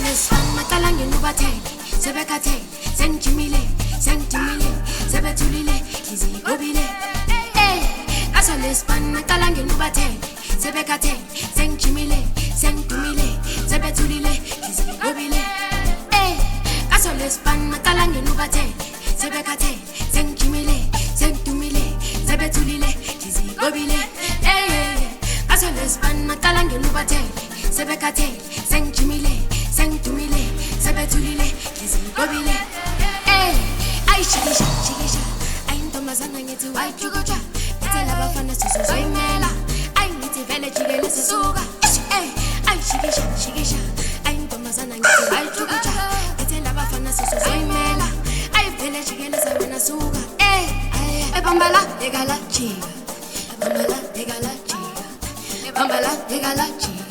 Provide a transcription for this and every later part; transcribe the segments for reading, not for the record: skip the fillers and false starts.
Asolispan makalange nubatele sebekatele sengijimile sengidimile sebethulile izigobile Asolispan makalange nubatele sebekatele sengijimile sengidumile sebethulile izigobile Asolispan makalange nubatele sebekatele sengijimile sengidumile sebethulile izigobile Asolispan makalange nubatele sebekatele sengijimile sengidumile sebethulile izigobile ayishikisha shikisha ayintombazana ngithi wayijukuja ngithela abafana sizozoyimela ayingithi vele jikele sisuka ayishikisha shikisha ayintombazana ngithi wayijukuja ngithela abafana sizozoyimela ayivele jikele sabona suka ebambala ekala jika ebambala ekala jika ebambala ekala jika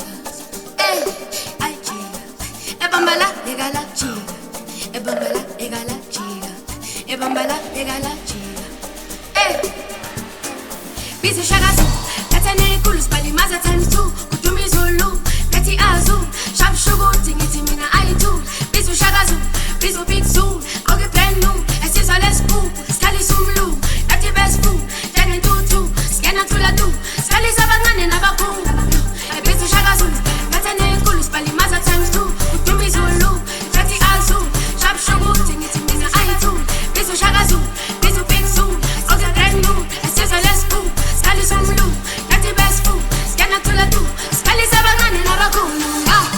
Ebambala egala chiga, ebambala egala chiga, ebambala egala chiga. Bizi shagazu, katane kulus bali maza times 2, kutumi zulu, kati azu, shab shugu tingiti mina aitu. Bizi shagazu, bizi big zoom, oge brand new, esi so let's boom, skali sumlu, kati best boom, jane tutu, skena tulatu, skali sabangane nabakum. Bizi shagazu, katane kulus bali maza times 2. Zulu, Jati Azu, Shab Shugu, Tingiti Mina Aitu, Bizu Shagazu, Bizu Big Zoom, Oga Brand New, Essiza Lesbu, Skali Sumlu, Jati Besfu, Skana Tulatu, Skali Sabangane Nabakulu.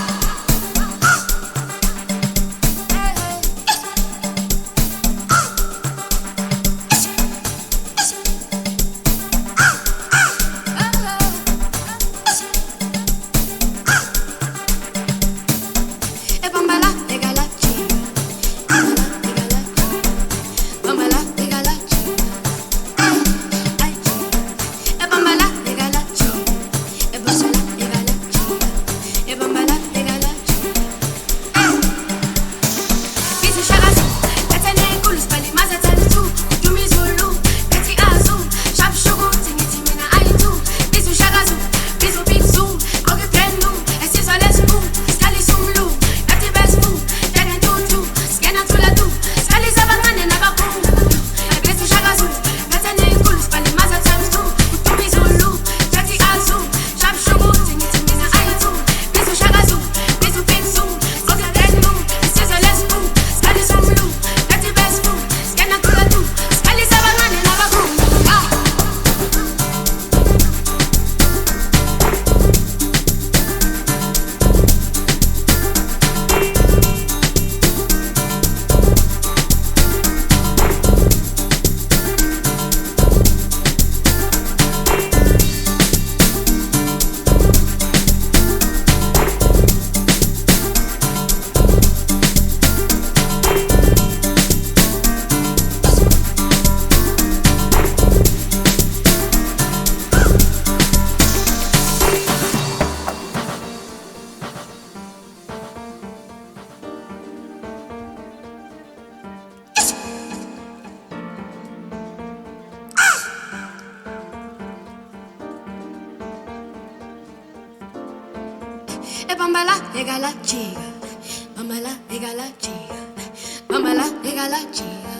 Bambala egala chiga, bambala egala chiga, bambala egala chiga,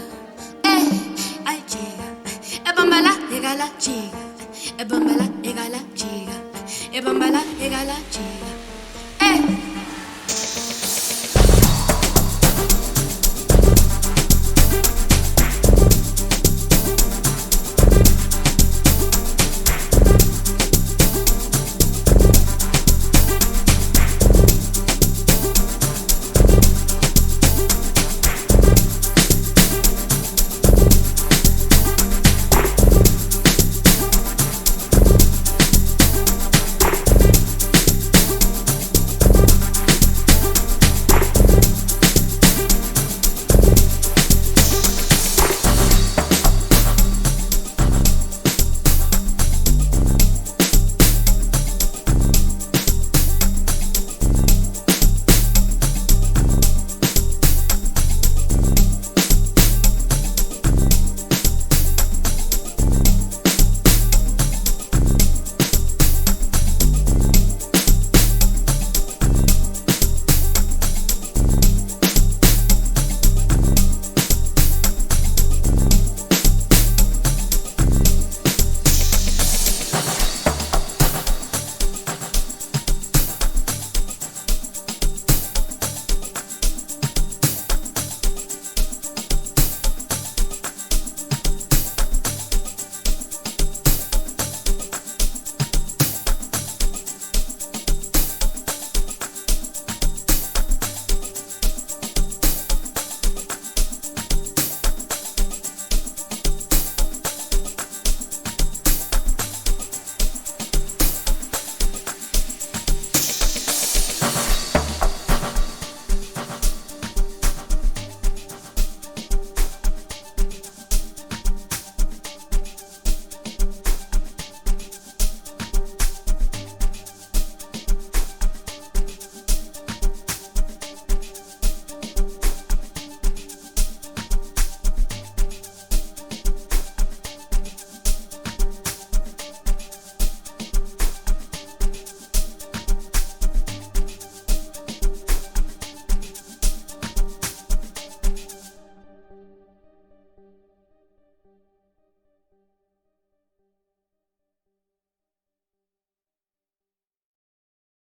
ay chiga, bambala egala chiga, bambala egala chiga, bambala egala chiga.